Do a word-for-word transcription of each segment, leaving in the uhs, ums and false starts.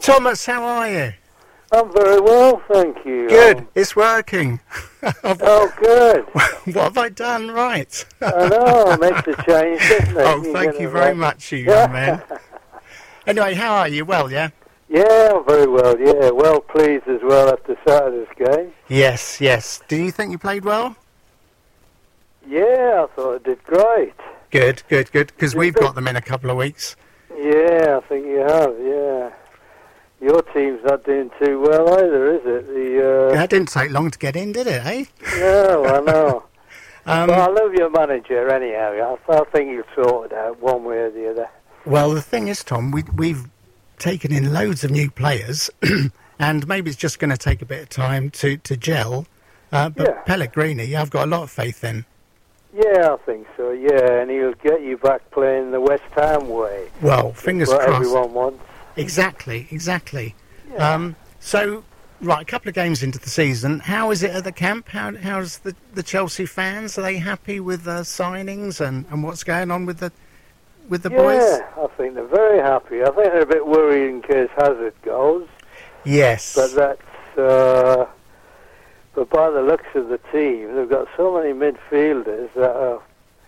Thomas, how are you? I'm very well, thank you. Good, Um, it's working. oh, good. What have I done right? I know, it makes a change, doesn't it? Oh, thank you very much, you young man. Anyway, how are you? Well, yeah? Yeah, I'm very well, yeah. Well pleased as well after Saturday's game. Yes, yes. Do you think you played well? Yeah, I thought I did great. Good, good, good, because Did we've they- got them in a couple of weeks. Yeah, I think you have, yeah. Your team's not doing too well either, is it? The uh, That didn't take long to get in, did it, eh? No, I know. Um, But I love your manager anyhow. I, I think you'll sort it out one way or the other. Well, the thing is, Tom, we, we've taken in loads of new players, and maybe it's just going to take a bit of time to, to gel. Uh, but Yeah. Pellegrini, I've got a lot of faith in. Yeah, I think so, yeah. And he'll get you back playing the West Ham way. Well, fingers What crossed. everyone wants. Exactly, exactly. Yeah. Um, so, right, a couple of games into the season. How is it at the camp? How how's the, the Chelsea fans? Are they happy with the signings and, and what's going on with the with the yeah, boys? I think they're very happy. I think they're a bit worried in case Hazard goes, Yes. but that's. Uh, but by the looks of the team, they've got so many midfielders that are,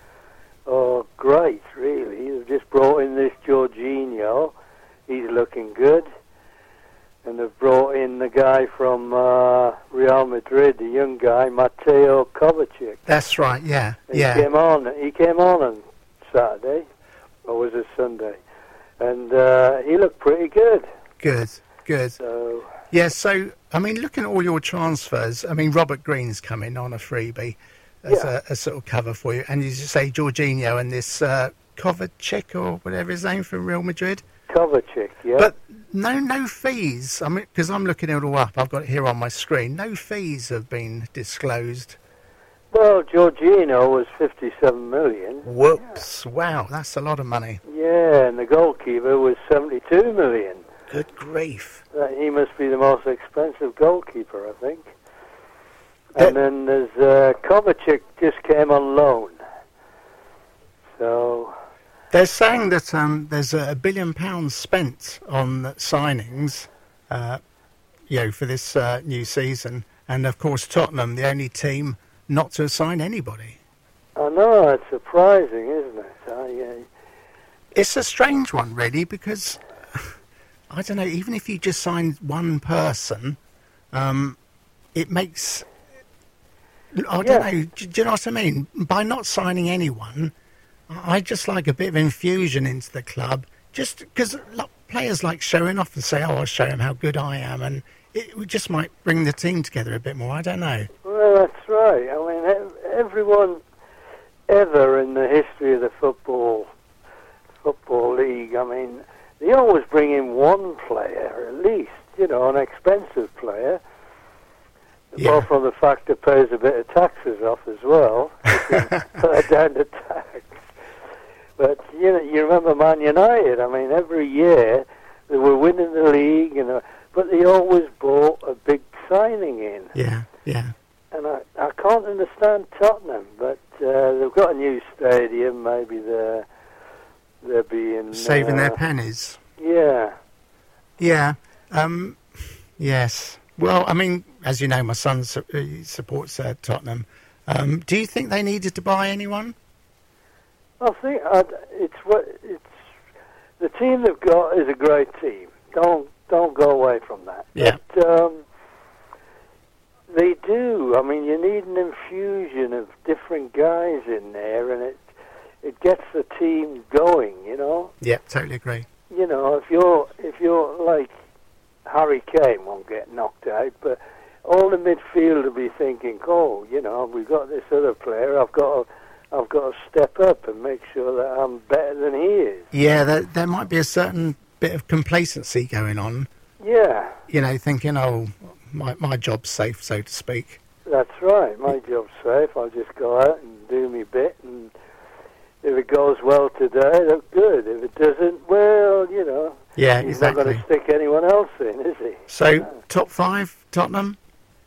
are great. Really, they've just brought in this Jorginho. He's looking good, and they've brought in the guy from uh, Real Madrid, the young guy, Mateo Kovacic. That's right. Yeah. He Yeah. came on. He came on on Saturday, or was it Sunday? And uh, he looked pretty good. Good. Good. So Yeah. So, I mean, looking at all your transfers, I mean, Robert Green's coming on a freebie as Yeah. a, a sort of cover for you, and you just say Jorginho and this uh, Kovacic or whatever his name from Real Madrid. Kovacic, yeah. But no, no fees. I mean, because I'm looking it all up. I've got it here on my screen. No fees have been disclosed. well, Jorginho was fifty-seven million. Whoops! Wow, that's a lot of money. Yeah, and the goalkeeper was seventy-two million. Good grief! Uh, he must be the most expensive goalkeeper, I think. That- And then there's uh, Kovacic just came on loan. So They're saying that um, there's a, a billion pounds spent on signings, uh, you know, for this uh, new season, and of course Tottenham, the only team not to sign anybody. I know it's surprising, isn't it? I, uh, It's a strange one, really, because I don't know. Even if you just sign one person, um, it makes. I don't Yeah. know. Do, do you know what I mean? By not signing anyone, I just like a bit of infusion into the club. Just because players like showing off and say, "Oh, I'll show them how good I am," and it would just might bring the team together a bit more. I don't know. Well, that's right. I mean, ev- everyone ever in the history of the football football league, I mean, they always bring in one player at least, you know, an expensive player. Yeah. Apart from the fact that pays a bit of taxes off as well, you can put down the tax. But you know, you remember Man United. I mean, every year they were winning the league, you know, but they always brought a big signing in. Yeah, yeah. And I, I can't understand Tottenham, but uh, they've got a new stadium. Maybe they're they're being Saving uh, their pennies. Yeah, Yeah. Um, yes. Well, I mean, as you know, my son su- uh, supports uh, Tottenham. Um, do you think they needed to buy anyone? I think I'd, it's what it's the team they've got is a great team. Don't don't go away from that. Yeah. But, um, they do. I mean, you need an infusion of different guys in there, and it it gets the team going. You know. Yeah, totally agree. You know, if you're if you're like Harry Kane won't get knocked out, but all the midfield will be thinking, oh, you know, we've got this other player. I've got to, I've got to step up and make sure that I'm better than he is. Yeah, there, there might be a certain bit of complacency going on. Yeah, You know, thinking, oh, my my job's safe, so to speak. that's right. My job's safe. I'll just go out and do my bit, and if it goes well today, that's good. If it doesn't, well, you know, Yeah, he's exactly. not going to stick anyone else in, is he? So, top five, Tottenham,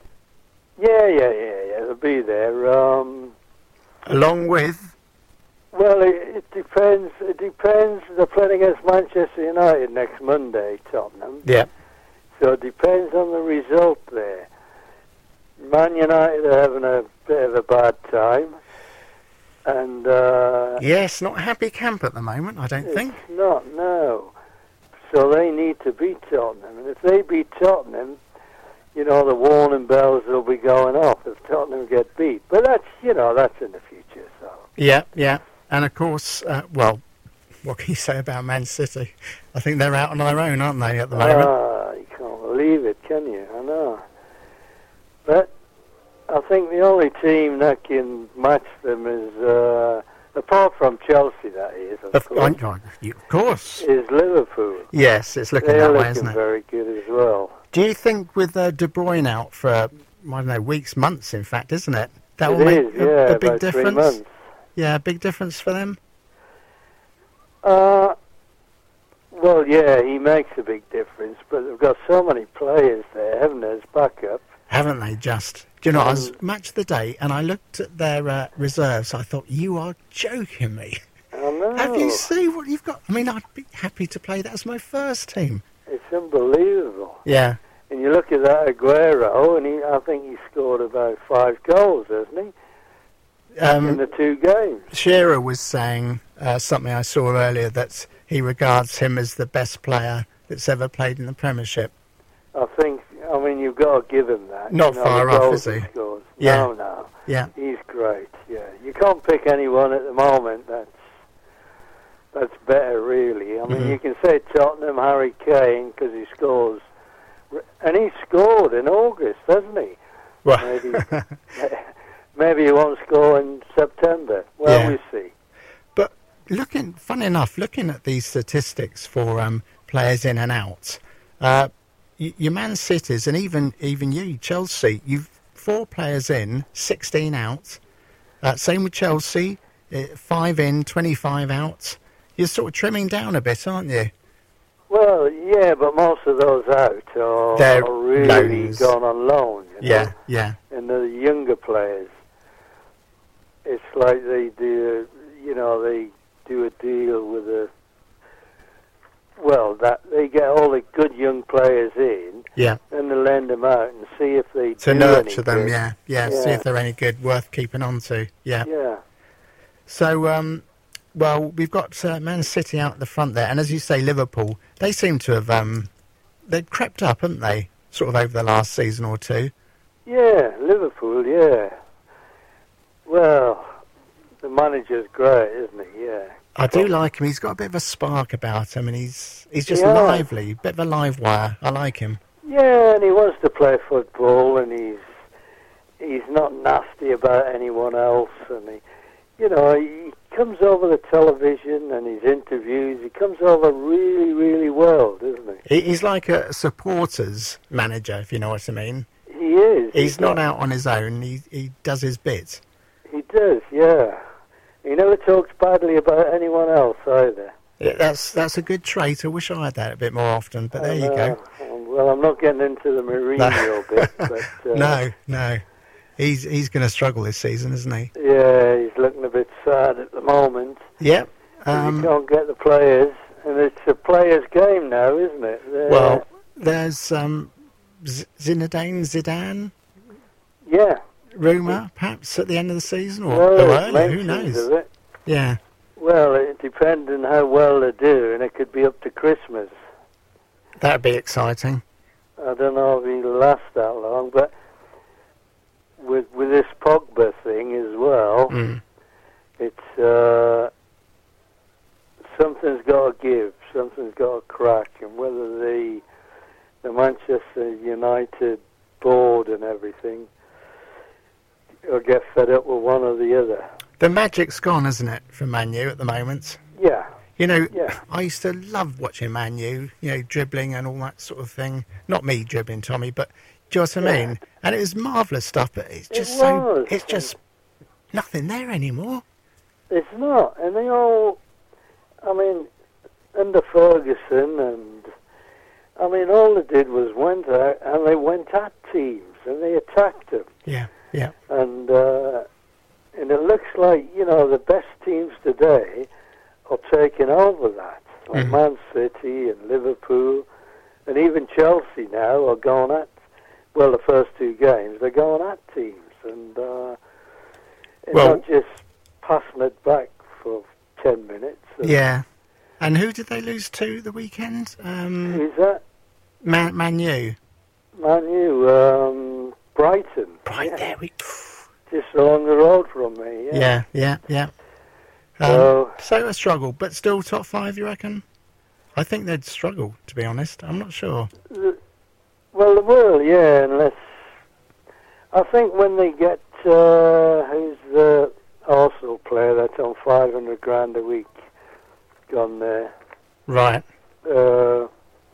Yeah, yeah, yeah, yeah. They'll be there. Um, along with. Well, it, it depends. It depends. They're playing against Manchester United next Monday, Tottenham. Yeah. So it depends on the result there. Man United are having a bit of a bad time. And uh, yes, not a happy camp at the moment, I don't it's think. not, no. So they need to beat Tottenham. And if they beat Tottenham, you know, the warning bells will be going off if Tottenham get beat. But that's, you know, that's in the future, so. Yeah, yeah. And of course, uh, well, what can you say about Man City? I think they're out on their own, aren't they, at the moment? Ah, you can't believe it, can you? I know. But I think the only team that can match them is, uh, apart from Chelsea, that is, of, Of, course, I- I- of course. is Liverpool. Yes, it's looking They're that way, looking isn't it? very good as well. Do you think with uh, De Bruyne out for, uh, I don't know, weeks, months, in fact, isn't it? That It will make is, a, yeah, a big about three difference? months. Yeah, a big difference for them? Uh, well, yeah, he makes a big difference, but they've got so many players there, haven't they, as backup? Haven't they just? Do you know, I was Um, match the day and I looked at their uh, reserves. I thought, you are joking me. I know. Have you seen what you've got? I mean, I'd be happy to play that as my first team. It's unbelievable. Yeah. And you look at that Aguero, and he, I think he scored about five goals, hasn't he, in Um, the two games? Shearer was saying uh, something I saw earlier that he regards him as the best player that's ever played in the Premiership. I think, I mean, you've got to give him that. Not you know, far the off, goals is he? Scores. Yeah. No, no. Yeah. He's great, yeah. You can't pick anyone at the moment that's that's better, really. I mean, Mhm. you can say Tottenham, Harry Kane, because he scores. And he scored in August, hasn't he? Well, Maybe, maybe he won't score in September. Well, Yeah. we'll see. but looking, funny enough, looking at these statistics for um, players in and out, uh, y- your Man Cities and even even you, Chelsea, you've four players in, sixteen out. Uh, same with Chelsea, uh, five in, twenty-five out. You're sort of trimming down a bit, aren't you? Well, yeah, but most of those out are, They're are really loans. gone on loan. You Yeah, know? yeah. And the younger players, it's like they do, you know, they do a deal with a, well, that they get all the good young players in, Yeah. and they lend them out and see if they To do nurture them, anything. yeah, yeah. See Yeah. if they're any good, worth keeping on to. Yeah. Yeah. So, um, well, we've got uh, Man City out the front there, and as you say, Liverpool. They seem to have um, they've crept up, haven't they? Sort of over the last season or two. Yeah, Liverpool, yeah. Well, the manager's great, isn't he? Yeah. I do like him. He's got a bit of a spark about him, and he's he's just Yeah. lively, bit of a live wire. I like him. Yeah, and he wants to play football, and he's he's not nasty about anyone else, and he, you know, he comes over the television and his interviews. He comes over really, really well, doesn't he? He- He's like a supporters manager, if you know what I mean. He is. He's He not does. out on his own. He he does his bit. He does, yeah. He never talks badly about anyone else either. Yeah, that's that's a good trait. I wish I had that a bit more often. But there you And, go. uh, Well, I'm not getting into the Mourinho bit, but uh, No, no. He's he's going to struggle this season, isn't he? yeah, he's looking a bit sad at the moment. Yep. 'Cause Um, you can't get the players, and it's a players' game now, isn't it? They're- well, there's um, Z- Zinedine Zidane yeah. rumour, perhaps at the end of the season or, Well, or there's earlier. Who mentions knows? of it. Yeah. Well, it depends on how well they do, and it could be up to Christmas. That'd be exciting. I don't know if he'll last that long, but with with this Pogba thing as well, Mm. it's uh, something's got to give, something's got to crack, and whether the the Manchester United board and everything will get fed up with one or the other. The magic's gone, isn't it, for Man U at the moment? Yeah, You know, yeah. I used to love watching Man U, you know, dribbling and all that sort of thing. Not me dribbling, Tommy, but do you know what I Yeah. mean? And it was marvellous stuff, but it's It just so... was. It's just nothing there anymore. It's not, and they all, I mean, under Ferguson, and I mean, all they did was went out and they went at teams and they attacked them, Yeah, yeah. and uh, and it looks like, you know, the best teams today are taking over that. Like Mhm. Man City and Liverpool, and even Chelsea now are going at, well, the first two games, they're going at teams, and, uh, and Well- not just passing it back for ten minutes. And Yeah. And who did they lose to the weekend? Um, Who's that? Man, Man U. Man U, um, Brighton. Right yeah. there we. Just along the road from me, yeah. Yeah, yeah, yeah. Um, So- so a struggle, but still top five, you reckon? I think they'd struggle, to be honest. I'm not sure. The- Well, they will, yeah, unless... I think when they get... Uh, who's the Arsenal player that's on five hundred grand a week gone there? Right. Uh,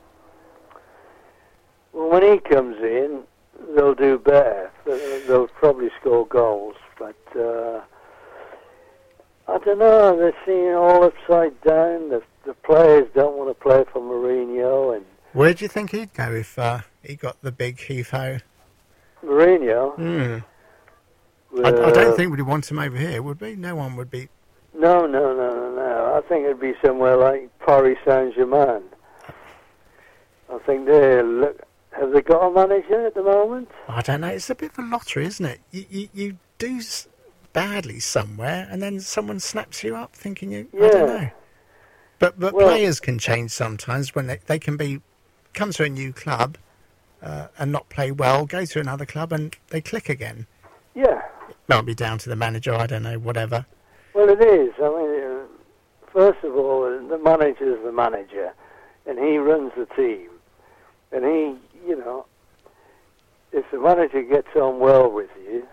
well, when he comes in, they'll do better. They'll they'll probably score goals, but... Uh, I don't know, they're seeing all upside down. The, the players don't want to play for Mourinho, and Where do you think he'd go if uh, he got the big heave-ho? Mourinho... Mm. I, I uh, don't think we'd want him over here, would we? No one would be. No, no, no, no, no. I think it'd be somewhere like Paris Saint-Germain. I think they look... Have they got a manager at the moment? I don't know. It's a bit of a lottery, isn't it? You you, you do s- badly somewhere, and then someone snaps you up, thinking you. I don't Yeah. know. But but Well- players can change sometimes when they they can be come to a new club uh, and not play well, go to another club and they click again. Yeah. Might be down to the manager. I don't know. Whatever. Well, it is. I mean, uh, first of all, uh, the manager's the manager, and he runs the team. And he, you know, if the manager gets on well with you,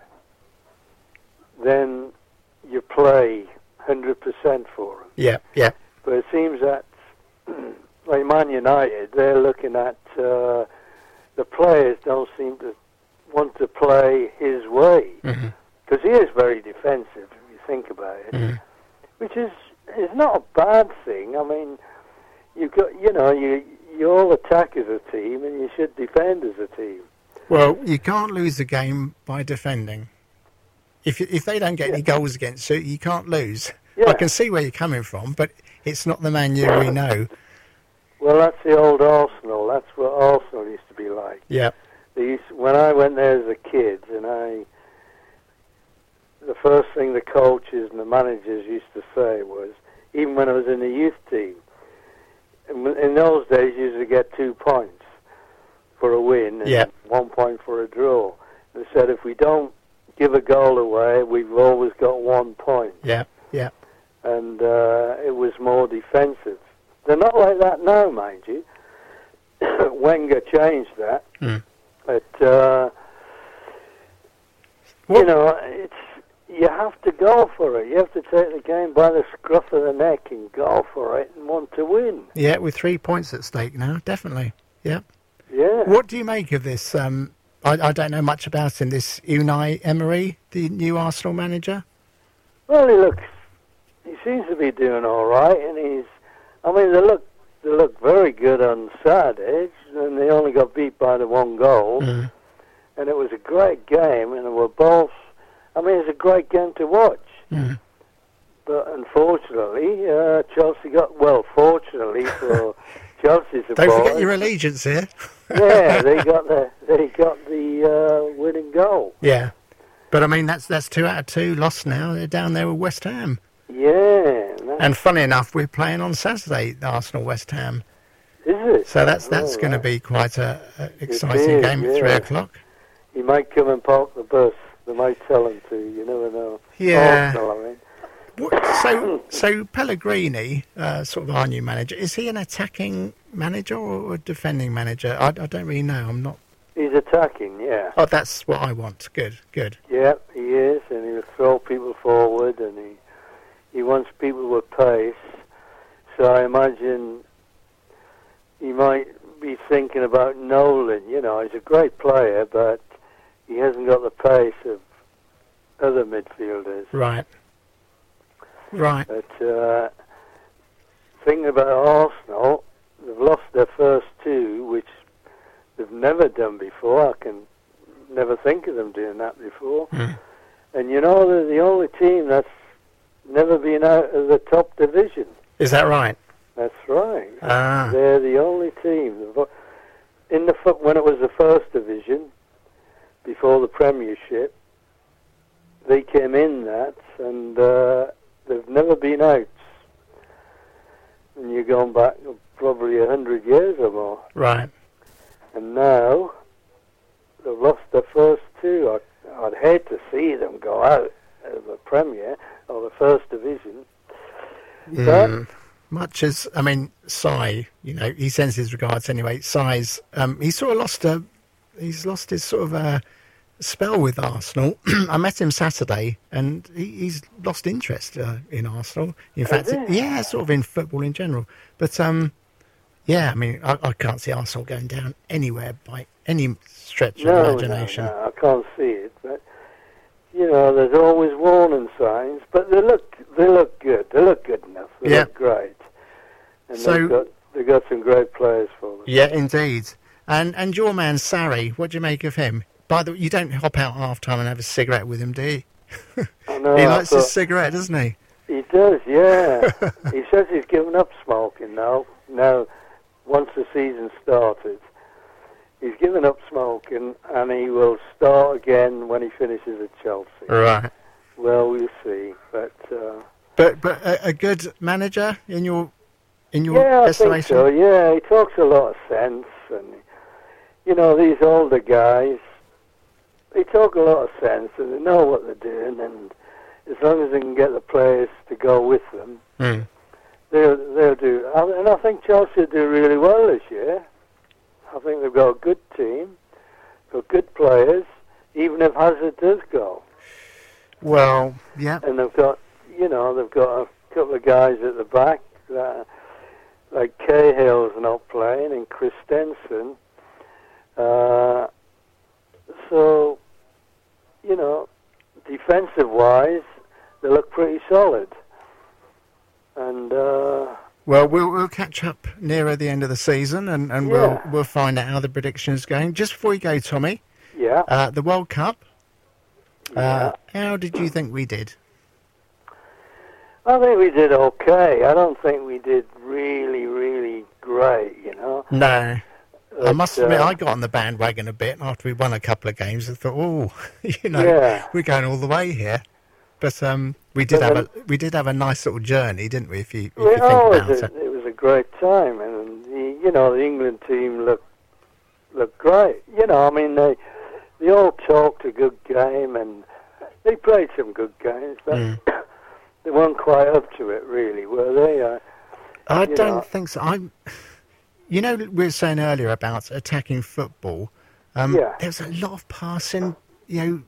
then you play one hundred percent for him. Yeah. Yeah. But it seems that, like Man United, they're looking at uh, the players don't seem to want to play his way. hmm Because he is very defensive, if you think about it. hmm Which is is not a bad thing. I mean, you got you know you you all attack as a team, and you should defend as a team. Well, you can't lose a game by defending. If you, if they don't get Yeah. any goals against you, you can't lose. Yeah. I can see where you're coming from, but it's not the Man U we know. Well, that's the old Arsenal. That's what Arsenal used to be like. Yeah. They used, when I went there as a kid, and I, the first thing the coaches and the managers used to say was, even when I was in the youth team, in, in those days you used to get two points for a win and Yeah. one point for a draw. They said if we don't give a goal away, we've always got one point. Yeah. Yeah. And uh, it was more defensive. They're not like that now, mind you. Wenger changed that. Mm. But, uh, you What- know, it's you have to go for it. You have to take the game by the scruff of the neck and go for it and want to win. Yeah, with three points at stake now, definitely. Yeah. Yeah. What do you make of this? Um, I, I don't know much about him. This Unai Emery, the new Arsenal manager. Well, he looks. He seems to be doing all right, and he's. I mean, they look. They look very good on Saturday, and they only got beat by the one goal. Mm. And it was a great game, and they were both. I mean, it's a great game to watch. Mm. But unfortunately, uh, Chelsea got well. Fortunately for Chelsea supporters, Don't forget your allegiance here. yeah, they got the they got the uh, winning goal. Yeah. But I mean, that's that's two out of two lost now. They're down there with West Ham. Yeah, and And funny enough, we're playing on Saturday, Arsenal West Ham. is it? So that's that's Oh, going to right. be quite a, a exciting is, game at three yeah. o'clock. He might come and park the bus. They might tell him to. You never know. Yeah. Arsenal, I mean. What, so so Pellegrini, uh, sort of our new manager, is he an attacking manager or a defending manager? I, I don't really know. I'm not. He's attacking, yeah. Oh, that's what I want. Good, good. Yeah, he is, and he'll throw people forward, and he he wants people with pace. So I imagine he might be thinking about Nolan. You know, he's a great player, but he hasn't got the pace of other midfielders. Right. Right. But uh, thinking about Arsenal, they've lost their first two, which they've never done before. I can never think of them doing that before. Mm. And you know, they're the only team that's never been out of the top division. Is that right? That's right. Ah. They're the only team. In the when it was the first division, before the Premiership, they came in that, and uh, they've never been out. And you're going back probably a hundred years or more. Right. And now they've lost their first two. I, I'd hate to see them go out of the Premier or the First Division. Mm. Much as, I mean, Sai, you know, he sends his regards anyway. Sai's, um, he sort of lost a, he's lost his sort of a spell with Arsenal. I met him Saturday, and he, he's lost interest uh, in Arsenal. In fact, it? yeah, sort of in football in general. But um, yeah, I mean, I, I can't see Arsenal going down anywhere by any stretch no, of imagination. No, no, I can't see it. But you know, there's always warning signs. But they look, they look good. They look good enough. They yeah. look great. And so, they've got, they've got some great players for them. Yeah, indeed. And and your man Sarri, what do you make of him? By the way, you don't hop out half time and have a cigarette with him, do you? I know, he I likes thought, his cigarette, doesn't he? He does, yeah. He says he's given up smoking now. Now, once the season started, he's given up smoking, and he will start again when he finishes at Chelsea. Right. Well, we'll see, but uh, but but a, a good manager in your in your yeah, I estimation? think so. Yeah, he talks a lot of sense, and you know, these older guys, they talk a lot of sense, and they know what they're doing, and as long as they can get the players to go with them, mm. they'll they'll do. And I think Chelsea will do really well this year. I think they've got a good team, got good players, even if Hazard does go. Well, yeah. And they've got, you know, they've got a couple of guys at the back, that, like Cahill's not playing, and Christensen. Uh, so, you know, defensive-wise, they look pretty solid. And uh, well, we'll we'll catch up nearer the end of the season, and, and yeah. we'll we'll find out how the prediction's going. Just before you go, Tommy, yeah, uh, the World Cup. yeah. Uh, how did you think we did? I think we did okay. I don't think we did really, really great, you know. No. But, I must admit, uh, I got on the bandwagon a bit after we won a couple of games. I thought, oh, you know, yeah. we're going all the way here. But um, we did but have then, a we did have a nice little journey, didn't we? If you, if well, you think oh, about it, was it. a, it was a great time, and the, you know, the England team looked looked great. You know, I mean, they they all talked a good game, and they played some good games, but Mm. they weren't quite up to it, really, were they? Uh, I you don't know. think so. I'm. You know, we were saying earlier about attacking football. Um, Yeah. There's a lot of passing. You know,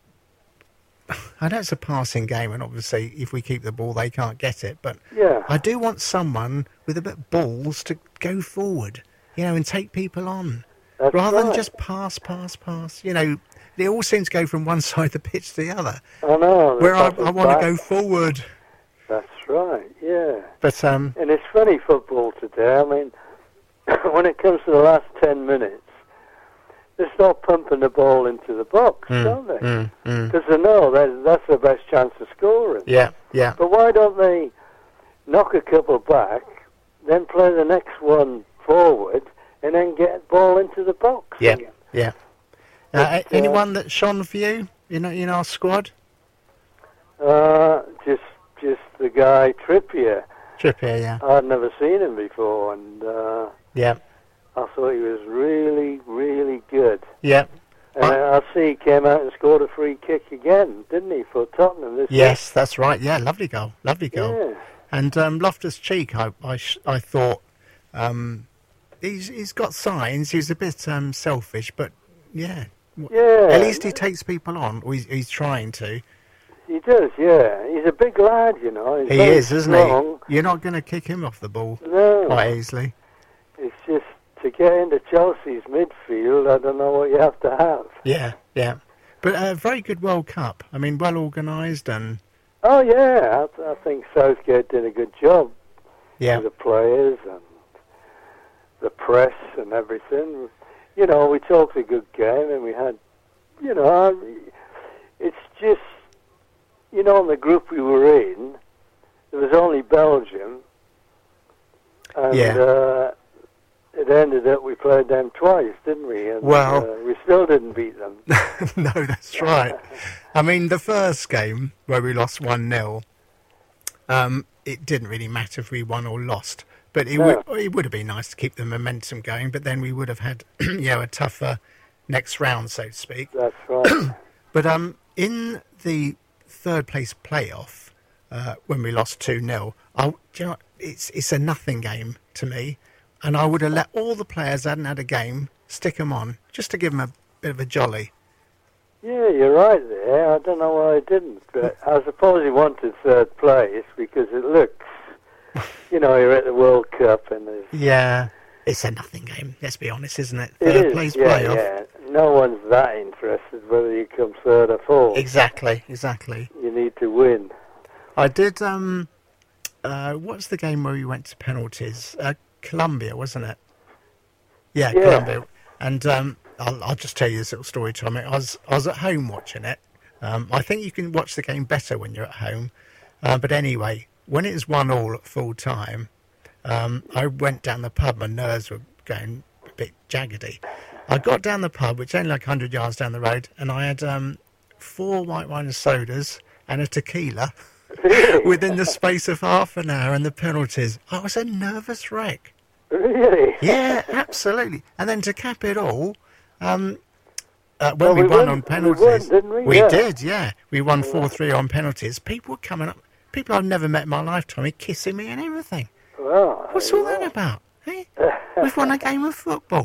I know it's a passing game, and obviously, if we keep the ball, they can't get it. But Yeah. I do want someone with a bit of balls to go forward, you know, and take people on, That's rather than right. just pass, pass, pass. You know, they all seem to go from one side of the pitch to the other. I know. Where I, passes I want to back. go forward. That's right, yeah. But um, And it's funny, football today. I mean, when it comes to the last ten minutes, they start pumping the ball into the box, mm, don't they? mm, mm. Because they know that that's the best chance of scoring. Yeah, yeah. But why don't they knock a couple back, then play the next one forward, and then get ball into the box Yeah, again? yeah. But, Uh, uh, anyone that shone for you in in our squad? Uh, just just the guy Trippier. Trippier, yeah, I'd never seen him before, and uh, yeah, I thought he was really, really good. yeah. And I, I see he came out and scored a free kick again, didn't he, for Tottenham this Yes, that's right. Yeah, lovely goal, lovely week? goal. Yeah. And um, Loftus Cheek, I I, sh- I thought um, he's he's got signs. He's a bit um, selfish, but yeah, Yeah. at least he takes people on, or he's, he's trying to. He does, yeah. He's a big lad, you know. He's He very is, isn't strong. he? You're not going to kick him off the ball No. quite easily. It's just to get into Chelsea's midfield, I don't know what you have to have. Yeah, yeah. But a very good World Cup. I mean, well organised and Oh, yeah. I, I think Southgate did a good job yeah, with the players and the press and everything. You know, we talked a good game and we had, you know, it's just you know, in the group we were in, there was only Belgium, and Yeah. uh, it ended up we played them twice, didn't we? And, Well- uh, we still didn't beat them. No, that's right. I mean, the first game where we lost one nil, um, it didn't really matter if we won or lost. But it, No. would, it would have been nice to keep the momentum going, but then we would have had you know, a tougher next round, so to speak. That's right. But um, in the third place playoff, uh, when we lost two nil, I, do you know, it's, it's a nothing game to me. And I would have let all the players that hadn't had a game, stick them on, just to give them a bit of a jolly. Yeah, you're right there. I don't know why I didn't. But I suppose he wanted third place because it looks, you know, you're at the World Cup and there's... Yeah, it's a nothing game, let's be honest, isn't it? It Third is, place yeah, playoff. yeah. No one's that interested whether you come third or fourth. Exactly, exactly. You need to win. I did, um, uh, what's the game where we went to penalties? Uh, Colombia, wasn't it? Yeah, Yeah. Colombia. And um, I'll, I'll just tell you this little story, Tommy. I was, I was at home watching it. Um, I think you can watch the game better when you're at home. Uh, but anyway, when it was one all at full time, um, I went down the pub. My nerves were going a bit jaggedy. I got down the pub, which is only like one hundred yards down the road, and I had um, four white wine and sodas and a tequila Really? within the space of half an hour, and the penalties. I was a nervous wreck. Really? Yeah, absolutely. And then to cap it all, um, uh, when Well, we, we won won- on we penalties, won, didn't we? We Yeah. did, yeah. We won four three on penalties. People were coming up, people I've never met in my lifetime, kissing me and everything. Well, What's there all you that are. about? Hey? We've won a game of football.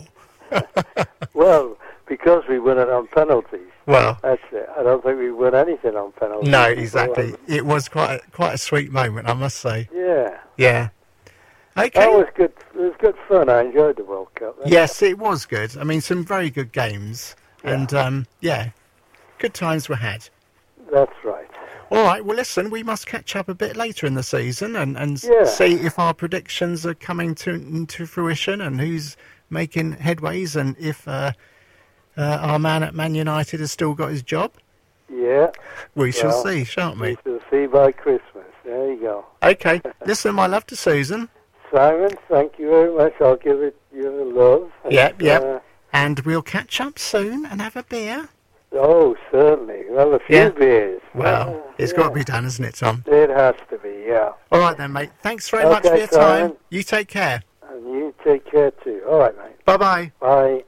Well, because we won it on penalties. Well, That's it. I don't think we won anything on penalties. no, before. exactly. It was quite a, quite a sweet moment, I must say. Yeah. Yeah. That Okay. was good. It was good fun. I enjoyed the World Cup. Yes, it was good. I mean, some very good games. And, um, yeah, good times were had. That's right. All right, well, listen, we must catch up a bit later in the season and, and Yeah. see if our predictions are coming to into fruition and who's making headways and if uh, uh, our man at Man United has still got his job. Yeah. We shall Well, see, shan't We we? shall see by Christmas. There you go. Okay, listen, my love to Susan. Simon, thank you very much. I'll give it your love. And, Yep, yep. uh, And we'll catch up soon and have a beer. oh, certainly. Well, a few Yeah. beers. Well, Uh, it's yeah. got to be done, isn't it, Tom? It has to be, yeah. All right then, mate. Thanks very much Okay, for your time. Simon. You take care. And you take care too. All right, mate. Bye-bye. Bye.